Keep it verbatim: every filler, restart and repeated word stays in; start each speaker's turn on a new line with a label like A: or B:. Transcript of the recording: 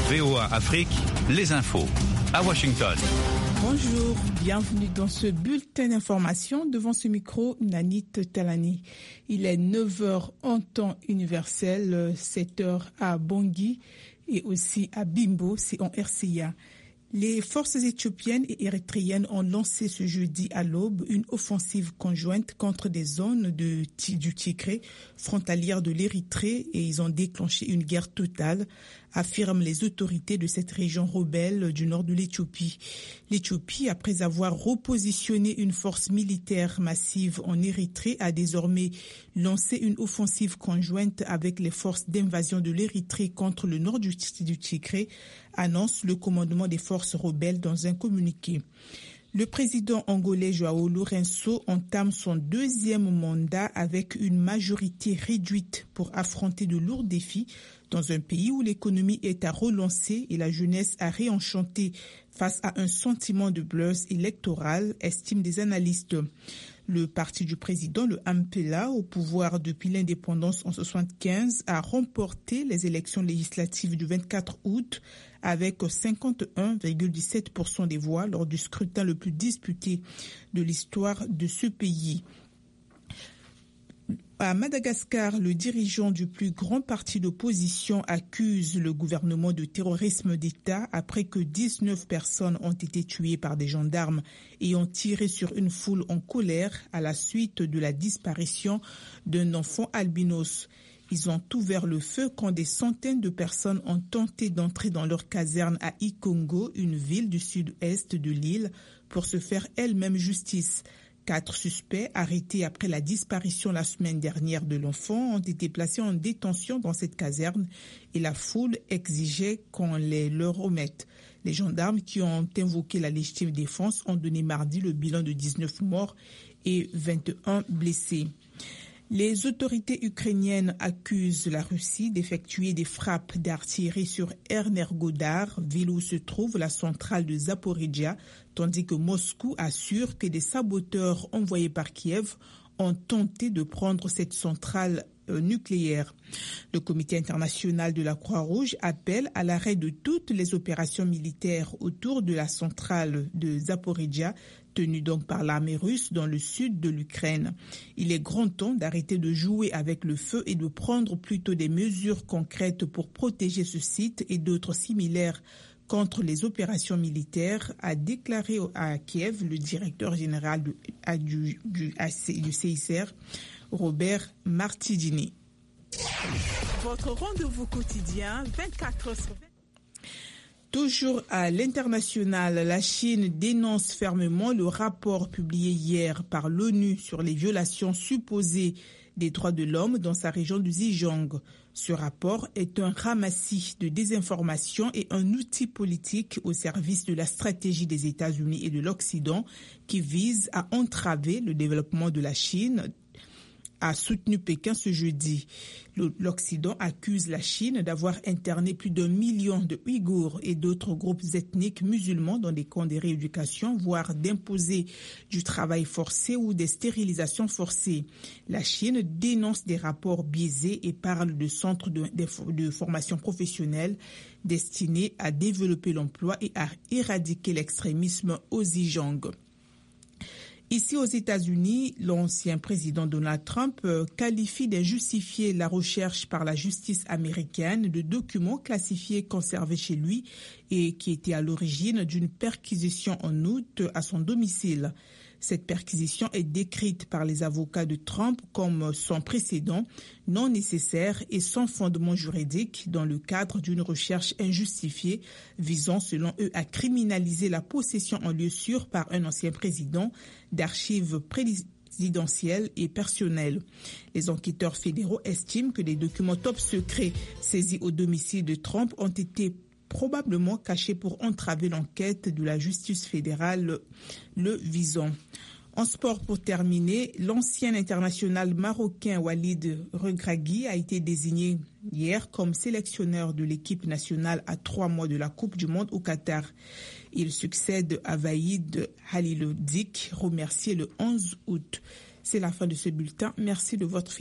A: V O A Afrique, les infos à Washington.
B: Bonjour, bienvenue dans ce bulletin d'information. Devant ce micro, Nanit Talani. Il est neuf heures en temps universel, sept heures à Bangui et aussi à Bimbo, c'est en R C A. Les forces éthiopiennes et érythréennes ont lancé ce jeudi à l'aube une offensive conjointe contre des zones de, du Tigré, frontalières de l'Érythrée, et ils ont déclenché une guerre totale, affirment les autorités de cette région rebelle du nord de l'Éthiopie. L'Éthiopie, après avoir repositionné une force militaire massive en Érythrée, a désormais lancé une offensive conjointe avec les forces d'invasion de l'Érythrée contre le nord du, du Tigré, annonce le commandement des forces rebelles dans un communiqué. Le président angolais João Lourenço entame son deuxième mandat avec une majorité réduite pour affronter de lourds défis dans un pays où l'économie est à relancer et la jeunesse à réenchanter face à un sentiment de blues électoral, estiment des analystes. Le parti du président, le M P L A, au pouvoir depuis l'indépendance en soixante-quinze, a remporté les élections législatives du vingt-quatre août avec cinquante et un virgule dix-sept pour cent des voix lors du scrutin le plus disputé de l'histoire de ce pays. À Madagascar, le dirigeant du plus grand parti d'opposition accuse le gouvernement de terrorisme d'État après que dix-neuf personnes ont été tuées par des gendarmes et ont tiré sur une foule en colère à la suite de la disparition d'un enfant albinos. Ils ont ouvert le feu quand des centaines de personnes ont tenté d'entrer dans leur caserne à Ikongo, une ville du sud-est de l'île, pour se faire elles-mêmes justice. Quatre suspects arrêtés après la disparition la semaine dernière de l'enfant ont été placés en détention dans cette caserne et la foule exigeait qu'on les leur remette. Les gendarmes qui ont invoqué la légitime défense ont donné mardi le bilan de dix-neuf morts et vingt et un blessés. Les autorités ukrainiennes accusent la Russie d'effectuer des frappes d'artillerie sur Energodar, ville où se trouve la centrale de Zaporizhzhia, tandis que Moscou assure que des saboteurs envoyés par Kiev ont tenté de prendre cette centrale nucléaire. Le Comité international de la Croix-Rouge appelle à l'arrêt de toutes les opérations militaires autour de la centrale de Zaporizhzhia, tenue donc par l'armée russe dans le sud de l'Ukraine. Il est grand temps d'arrêter de jouer avec le feu et de prendre plutôt des mesures concrètes pour protéger ce site et d'autres similaires contre les opérations militaires, a déclaré à Kiev le directeur général du, du, du, du C I C R, Robert Martigini. Votre rendez-vous quotidien, vingt-quatre heures sur vingt. Toujours à l'international, la Chine dénonce fermement le rapport publié hier par l'ONU sur les violations supposées des droits de l'homme dans sa région du Xinjiang. Ce rapport est un ramassis de désinformation et un outil politique au service de la stratégie des États-Unis et de l'Occident qui vise à entraver le développement de la Chine, a soutenu Pékin ce jeudi. L'Occident accuse la Chine d'avoir interné plus d'un million de Ouïghours et d'autres groupes ethniques musulmans dans des camps de rééducation, voire d'imposer du travail forcé ou des stérilisations forcées. La Chine dénonce des rapports biaisés et parle de centres de, de, de formation professionnelle destinés à développer l'emploi et à éradiquer l'extrémisme au Xinjiang. Ici aux États-Unis, l'ancien président Donald Trump qualifie d'injustifiée la recherche par la justice américaine de documents classifiés conservés chez lui et qui étaient à l'origine d'une perquisition en août à son domicile. Cette perquisition est décrite par les avocats de Trump comme sans précédent, non nécessaire et sans fondement juridique dans le cadre d'une recherche injustifiée visant selon eux à criminaliser la possession en lieu sûr par un ancien président d'archives présidentielles et personnelles. Les enquêteurs fédéraux estiment que les documents top secrets saisis au domicile de Trump ont été probablement caché pour entraver l'enquête de la justice fédérale le visant. En sport, pour terminer, l'ancien international marocain Walid Regragui a été désigné hier comme sélectionneur de l'équipe nationale à trois mois de la Coupe du Monde au Qatar. Il succède à Vaïd Halilhodžić, remercié le onze août. C'est la fin de ce bulletin. Merci de votre fidélité.